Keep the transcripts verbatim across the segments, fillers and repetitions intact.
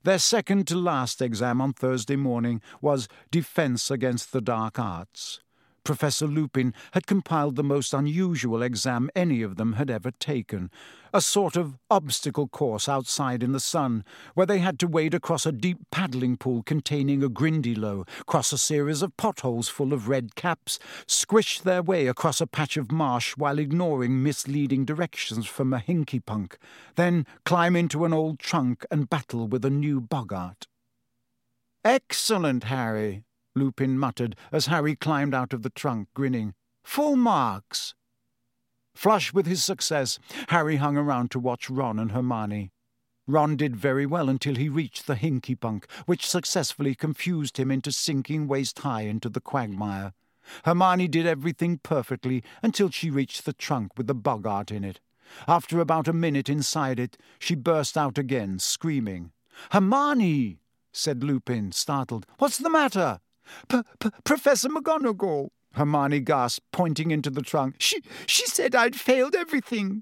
Their second-to-last exam on Thursday morning was Defence Against the Dark Arts. Professor Lupin had compiled the most unusual exam any of them had ever taken, a sort of obstacle course outside in the sun, where they had to wade across a deep paddling pool containing a grindylow, cross a series of potholes full of red caps, squish their way across a patch of marsh while ignoring misleading directions from a hinky-punk, then climb into an old trunk and battle with a new boggart. "Excellent, Harry," Lupin muttered as Harry climbed out of the trunk, grinning. "Full marks." Flush with his success, Harry hung around to watch Ron and Hermione. Ron did very well until he reached the hinky-punk, which successfully confused him into sinking waist-high into the quagmire. Hermione did everything perfectly until she reached the trunk with the boggart in it. After about a minute inside it, she burst out again, screaming. "Hermione!" said Lupin, startled. "What's the matter?" P -p "Professor McGonagall," Hermione gasped, pointing into the trunk. She, she said I'd failed everything."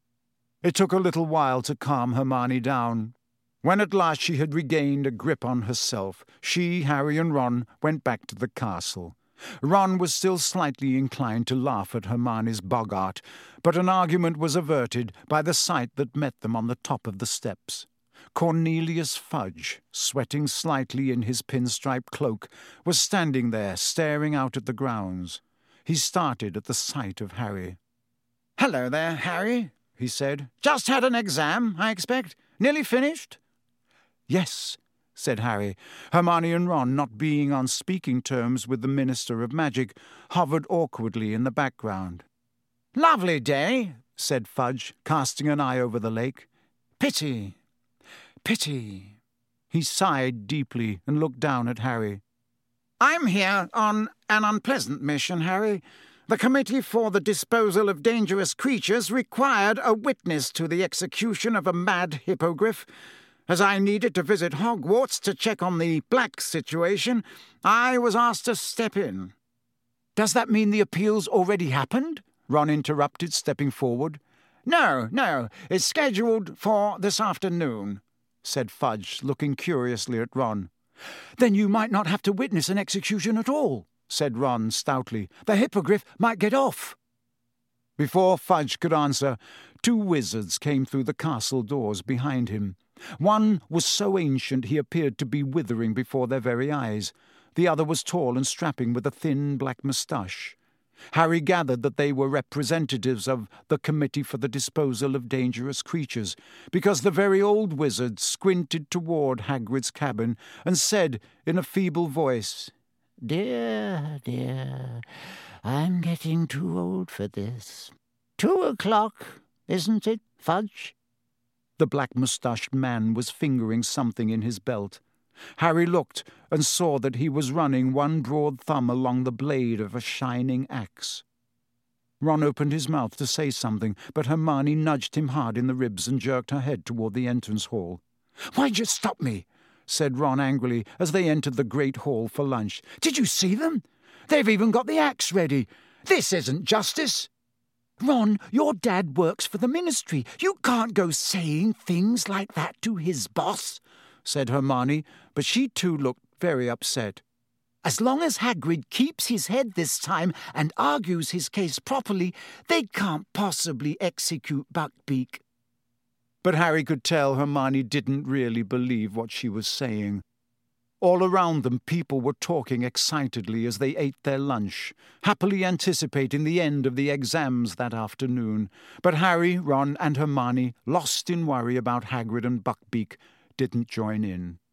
It took a little while to calm Hermione down. When at last she had regained a grip on herself, she, Harry and Ron went back to the castle. Ron was still slightly inclined to laugh at Hermione's boggart, but an argument was averted by the sight that met them on the top of the steps. Cornelius Fudge, sweating slightly in his pinstripe cloak, was standing there, staring out at the grounds. He started at the sight of Harry. "Hello there, Harry," he said. "Just had an exam, I expect. Nearly finished?" "Yes," said Harry. Hermione and Ron, not being on speaking terms with the Minister of Magic, hovered awkwardly in the background. "Lovely day," said Fudge, casting an eye over the lake. "Pity. Pity." He sighed deeply and looked down at Harry. "I'm here on an unpleasant mission, Harry. The Committee for the Disposal of Dangerous Creatures required a witness to the execution of a mad hippogriff. As I needed to visit Hogwarts to check on the black situation, I was asked to step in." "Does that mean the appeal's already happened?" Ron interrupted, stepping forward. "No, no, it's scheduled for this afternoon," said Fudge, looking curiously at Ron. "Then you might not have to witness an execution at all," said Ron stoutly. "The hippogriff might get off." Before Fudge could answer, two wizards came through the castle doors behind him. One was so ancient he appeared to be withering before their very eyes. The other was tall and strapping with a thin black moustache. Harry gathered that they were representatives of the Committee for the Disposal of Dangerous Creatures, because the very old wizard squinted toward Hagrid's cabin and said in a feeble voice, "Dear, dear, I'm getting too old for this. Two o'clock, isn't it, Fudge?" The black-moustached man was fingering something in his belt. Harry looked and saw that he was running one broad thumb along the blade of a shining axe. Ron opened his mouth to say something, but Hermione nudged him hard in the ribs and jerked her head toward the entrance hall. "Why'd you stop me?" said Ron angrily as they entered the great hall for lunch. "Did you see them? They've even got the axe ready. This isn't justice." "Ron, your dad works for the Ministry. You can't go saying things like that to his boss," said Hermione, but she too looked very upset. "As long as Hagrid keeps his head this time and argues his case properly, they can't possibly execute Buckbeak." But Harry could tell Hermione didn't really believe what she was saying. All around them people were talking excitedly as they ate their lunch, happily anticipating the end of the exams that afternoon. But Harry, Ron and Hermione, lost in worry about Hagrid and Buckbeak, didn't join in.